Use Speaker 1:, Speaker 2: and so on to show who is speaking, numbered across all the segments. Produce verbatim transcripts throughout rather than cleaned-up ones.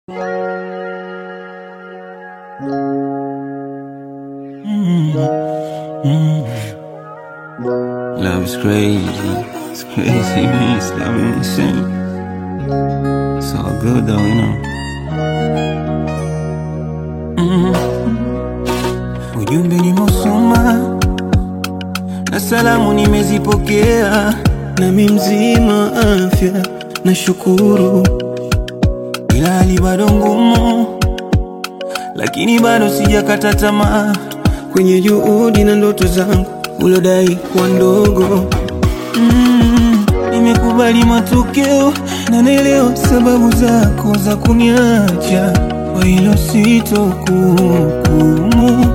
Speaker 1: Mm, mm. Love is crazy, it's crazy, man. It's love insane. It's all good though, you know. Mm. Ujumbe nimeusoma na salamu nimezipokea, nami mzima afya na shukuru, ila hali bado ngumu, lakini bado sijakata tamaa kwenye juhudi na ndoto zangu ulodai kuwa ndogo. Mm, nimekubali matokeo na naelewa sababu zako za kuniacha, kwa hilo sitokuhukumu.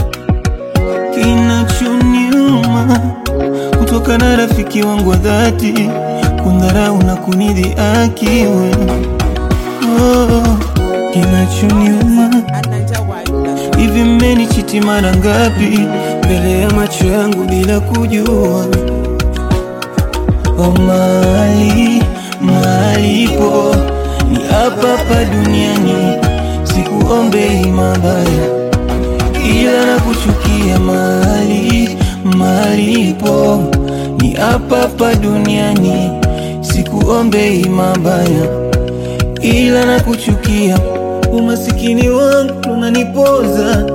Speaker 1: Kinachoniuma kutoka na rafiki wangu wa dhati kundharau na kunidhihaki wewe. Oh, kinachoniuma hivi mmenichiti mara ngapi mbele ya macho yangu bila kujua. Oh, mali malipo ni hapa hapa duniani, sikuombei mabaya ila na kuchukia. Mali malipo ni hapa hapa duniani, sikuombei mabaya ila na kuchukia. Umasikini wangu unanipoza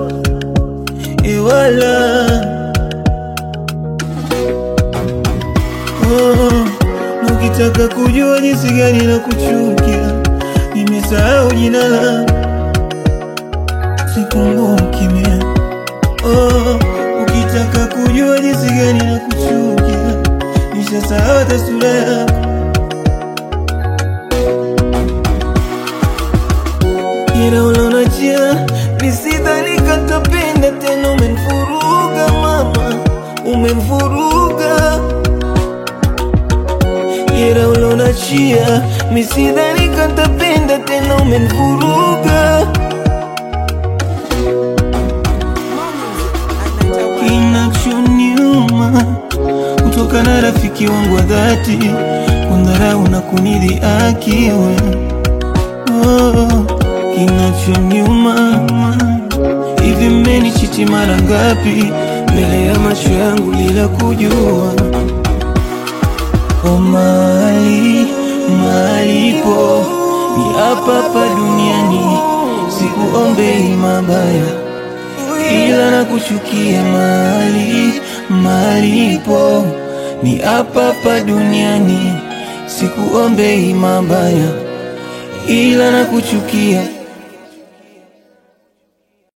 Speaker 1: ewala. Oh, ukitaka kujua jinsi gani na kuchukia, nimesahau jina langu, sikumbuki mie. Oh, ukitaka kujua jinsi gani na kuchukia, nishasahau hata sura yako. Ila ulonachia nisidhani katapenda tena, umenifuruga mama, umenifuruga. Ila ulonachia nisidhani katapenda tena, umenifuruga. Kinachoniuma kutoka na rafiki wangu wa dhati kundharau na kunidhihaki wewe. Oh, kinachoniuma hivi mmenichiti mara ngapi mbele ya macho yangu bila kujua. Oh, mali malipo ni hapa hapa duniani, sikuombei mabaya ila na kuchukia. Mali malipo ni hapa hapa duniani, sikuombei mabaya ila na kuchukia.